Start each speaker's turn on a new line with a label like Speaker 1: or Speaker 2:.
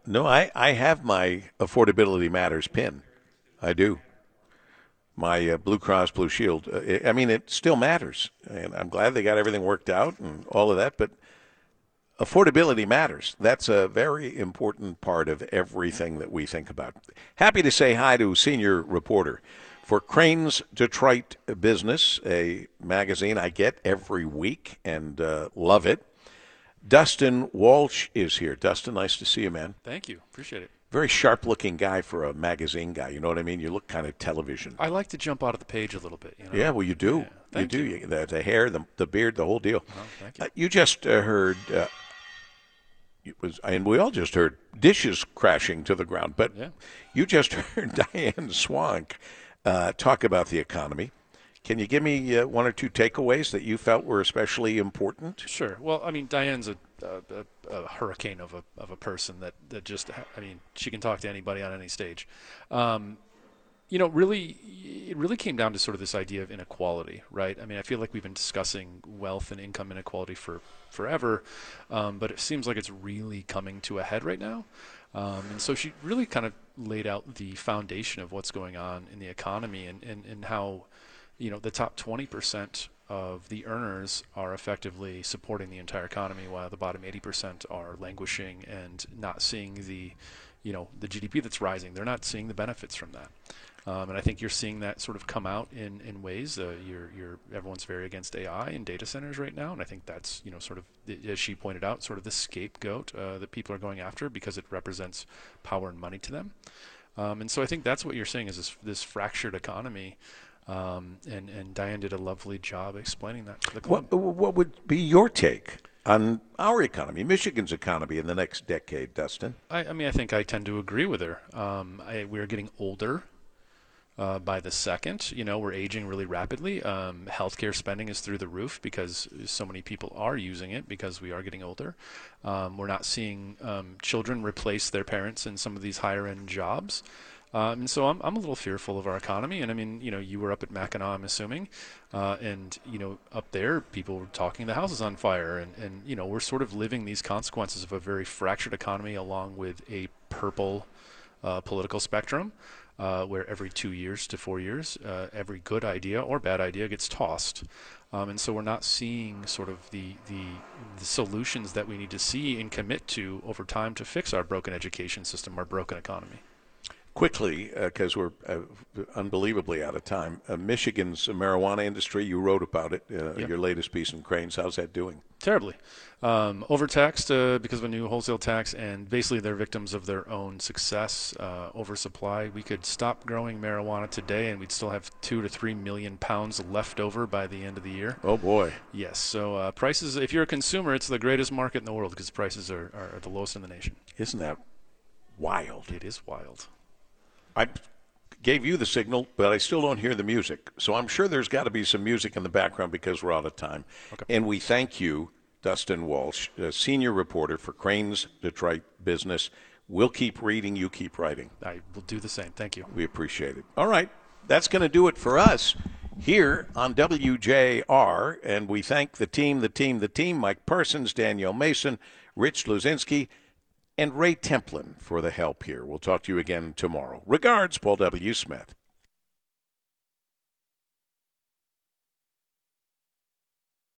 Speaker 1: No, I have my Affordability Matters pin. I do. My Blue Cross Blue Shield. I mean, it still matters, and I'm glad they got everything worked out and all of that. But affordability matters. That's a very important part of everything that we think about. Happy to say hi to senior reporter for Crane's Detroit Business, a magazine I get every week and love it. Dustin Walsh is here. Dustin, nice to see you, man.
Speaker 2: Thank you. Appreciate it.
Speaker 1: Very sharp looking guy for a magazine guy. You know what I mean? You look kind of television.
Speaker 2: I like to jump out of the page a little bit.
Speaker 1: Yeah, well, you do.
Speaker 2: Yeah, thank you.
Speaker 1: The hair, the beard, the whole deal.
Speaker 2: Oh, thank you.
Speaker 1: You just heard, and we all just heard dishes crashing to the ground. But
Speaker 2: Yeah.
Speaker 1: you just heard Diane Swank talk about the economy. Can you give me one or two takeaways that you felt were especially important?
Speaker 2: Sure. Well, I mean, Diane's a hurricane of a person that just, I mean, she can talk to anybody on any stage. Really, it really came down to sort of this idea of inequality, right? I mean, I feel like we've been discussing wealth and income inequality for forever, but it seems like it's really coming to a head right now. And so she really kind of laid out the foundation of what's going on in the economy and how, the top 20% of the earners are effectively supporting the entire economy, while the bottom 80% are languishing and not seeing the GDP that's rising. They're not seeing the benefits from that. And I think you're seeing that sort of come out in ways. Everyone's very against AI and data centers right now, and I think that's sort of, as she pointed out, sort of the scapegoat that people are going after because it represents power and money to them. And so I think that's what you're seeing is this fractured economy. And Diane did a lovely job explaining that to the club.
Speaker 1: What would be your take on our economy, Michigan's economy in the next decade, Dustin?
Speaker 2: I mean, I think I tend to agree with her. We're getting older. By the second, we're aging really rapidly. Healthcare spending is through the roof because so many people are using it because we are getting older. We're not seeing children replace their parents in some of these higher end jobs. And so I'm a little fearful of our economy. And I mean, you were up at Mackinac, I'm assuming, and up there, people were talking the house is on fire, and we're sort of living these consequences of a very fractured economy along with a purple political spectrum. Where every 2 years to 4 years, every good idea or bad idea gets tossed. And so we're not seeing sort of the solutions that we need to see and commit to over time to fix our broken education system, our broken economy.
Speaker 1: Quickly, because we're unbelievably out of time, Michigan's marijuana industry, you wrote about it,
Speaker 2: Yep.
Speaker 1: your latest piece in Cranes. How's that doing?
Speaker 2: Terribly. Overtaxed because of a new wholesale tax, and basically they're victims of their own success, oversupply. We could stop growing marijuana today and we'd still have 2 to 3 million pounds left over by the end of the year.
Speaker 1: Oh, boy.
Speaker 2: Yes, so prices, if you're a consumer, it's the greatest market in the world because prices are the lowest in the nation.
Speaker 1: Isn't that wild?
Speaker 2: It is wild.
Speaker 1: I gave you the signal, but I still don't hear the music. So I'm sure there's got to be some music in the background because we're out of time.
Speaker 2: Okay.
Speaker 1: And we thank you, Dustin Walsh, senior reporter for Crane's Detroit Business. We'll keep reading, you keep writing.
Speaker 2: I will do the same. Thank you.
Speaker 1: We appreciate it. All right, that's going to do it for us here on WJR. And we thank the team, Mike Parsons, Danielle Mason, Rich Luzinski, and Ray Templin for the help here. We'll talk to you again tomorrow. Regards, Paul W. Smith.